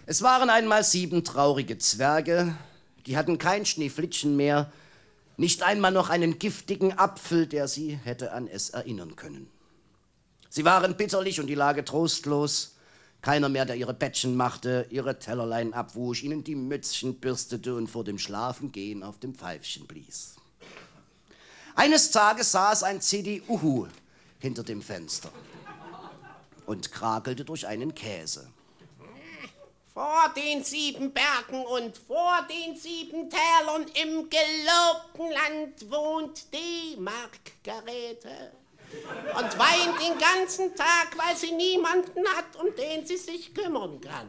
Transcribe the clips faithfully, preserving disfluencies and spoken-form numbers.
Es waren einmal sieben traurige Zwerge, die hatten kein Schneeflittchen mehr, nicht einmal noch einen giftigen Apfel, der sie hätte an es erinnern können. Sie waren bitterlich und die Lage trostlos. Keiner mehr, der ihre Bettchen machte, ihre Tellerlein abwusch, ihnen die Mützchen bürstete und vor dem Schlafengehen auf dem Pfeifchen blies. Eines Tages saß ein Zedi-Uhu hinter dem Fenster und krakelte durch einen Käse. Vor den sieben Bergen und vor den sieben Tälern im gelobten Land wohnt die Markgarete und weint den ganzen Tag, weil sie niemanden hat, um den sie sich kümmern kann.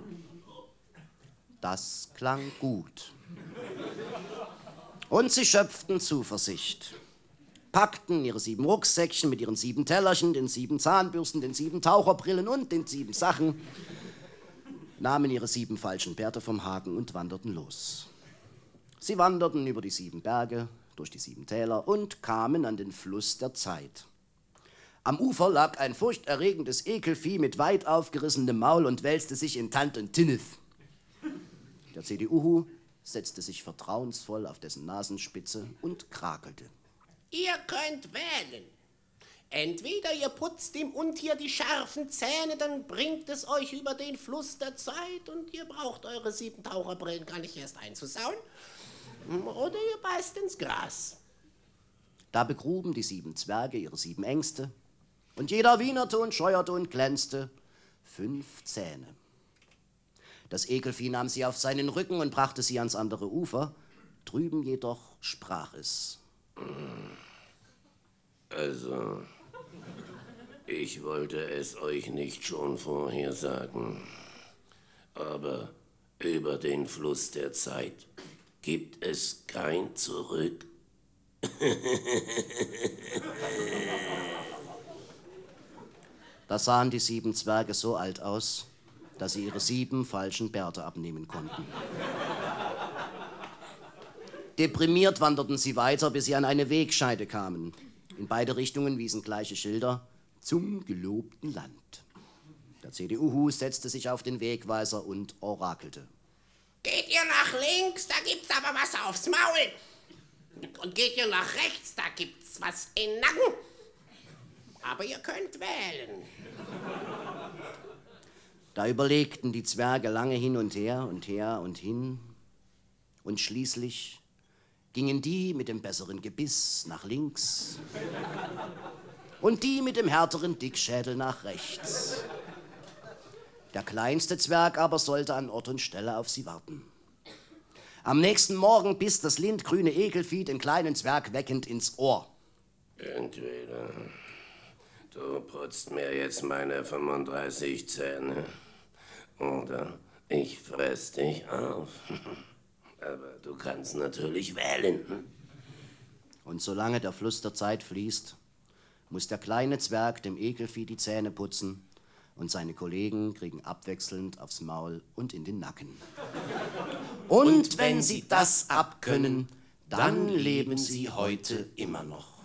Das klang gut. Und sie schöpften Zuversicht, packten ihre sieben Rucksäckchen mit ihren sieben Tellerchen, den sieben Zahnbürsten, den sieben Taucherbrillen und den sieben Sachen, nahmen ihre sieben falschen Bärte vom Haken und wanderten los. Sie wanderten über die sieben Berge, durch die sieben Täler und kamen an den Fluss der Zeit. Am Ufer lag ein furchterregendes Ekelvieh mit weit aufgerissenem Maul und wälzte sich in Tant und Tinnef. Der Zedi-Uhu setzte sich vertrauensvoll auf dessen Nasenspitze und krakelte. Ihr könnt wählen. Entweder ihr putzt dem Untier die scharfen Zähne, dann bringt es euch über den Fluss der Zeit und ihr braucht eure sieben Taucherbrillen gar nicht erst einzusauen. Oder ihr beißt ins Gras. Da begruben die sieben Zwerge ihre sieben Ängste und jeder wienerte und scheuerte und glänzte fünf Zähne. Das Ekelvieh nahm sie auf seinen Rücken und brachte sie ans andere Ufer. Drüben jedoch sprach es. Also, ich wollte es euch nicht schon vorher sagen, aber über den Fluss der Zeit gibt es kein Zurück. Da sahen die sieben Zwerge so alt aus, dass sie ihre sieben falschen Bärte abnehmen konnten. Deprimiert wanderten sie weiter, bis sie an eine Wegscheide kamen. In beide Richtungen wiesen gleiche Schilder zum gelobten Land. Der Zedi-Uhu setzte sich auf den Wegweiser und orakelte. Geht ihr nach links, da gibt's aber was aufs Maul. Und geht ihr nach rechts, da gibt's was in den Nacken. Aber ihr könnt wählen. Da überlegten die Zwerge lange hin und her und her und hin. Und schließlich gingen die mit dem besseren Gebiss nach links und die mit dem härteren Dickschädel nach rechts. Der kleinste Zwerg aber sollte an Ort und Stelle auf sie warten. Am nächsten Morgen biss das lindgrüne Ekelvieh den kleinen Zwerg weckend ins Ohr. Entweder du putzt mir jetzt meine fünfunddreißig Zähne oder ich fress dich auf. Aber du kannst natürlich wählen. Und solange der Fluss der Zeit fließt, muss der kleine Zwerg dem Ekelvieh die Zähne putzen und seine Kollegen kriegen abwechselnd aufs Maul und in den Nacken. Und wenn sie das abkönnen, dann leben sie heute immer noch.